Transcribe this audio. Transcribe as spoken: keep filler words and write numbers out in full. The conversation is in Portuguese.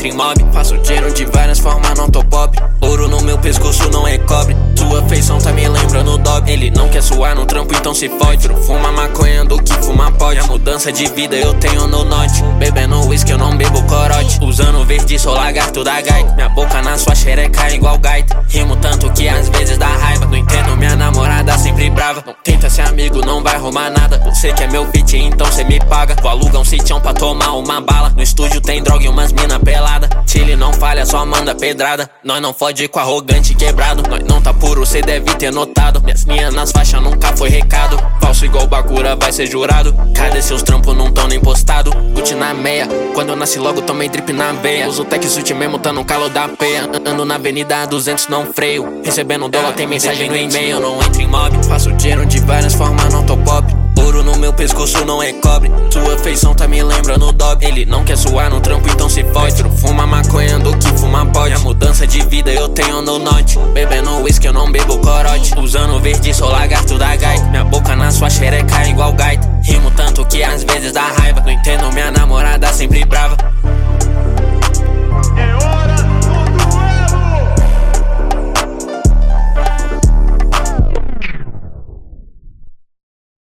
entro em mob. Faço dinheiro de várias formas, não tô pop. Ouro no meu pescoço não é cobre. Sua feição tá me lembrando dog. Ele não quer suar no trampo, então se fode. Fuma maconha do que fuma pode. A mudança de vida eu tenho no norte. Bebendo whisky eu não bebo corote. Usando verde sou lagarto da gaita. Minha boca na sua xereca igual gaita. Rimo tanto que às vezes dá raiva. Não entendo minha namorada sempre brava. Não tenta ser amigo, não vai arrumar nada. Você que é meu fit, então cê me paga. Vou alugar um sitião pra tomar uma bala. No estúdio tem droga e umas mina pelada. Chile não falha, só manda pedrada. Nós não fode com arrogante quebrado. Nós não tá puro, cê deve ter notado. Minhas linhas nas faixas nunca foi recado. Falso igual Bakura vai ser jurado. Cadê seus trampos, não tão nem postado? Gucci na meia, quando eu nasci logo tomei drip na veia. Uso tech suit mesmo, tá no calo da peia. Ando na avenida a duzentos, não freio. Recebendo dólar, tem mensagem no e-mail. Não entro em mob, faço dinheiro de várias formas, não tô pop. Ouro no meu pescoço não é cobre. Sua feição tá me lembrando dog. Ele não quer suar no trampo, então se fode. Fuma maconha do que fuma pode. A mudança de vida eu tenho no norte. Bebendo whisky eu não bebo corote. Usando verde sou lagarto da gaita. Minha boca na sua xereca igual gaita. Rimo tanto que às vezes dá raiva. Não entendo minha namorada sempre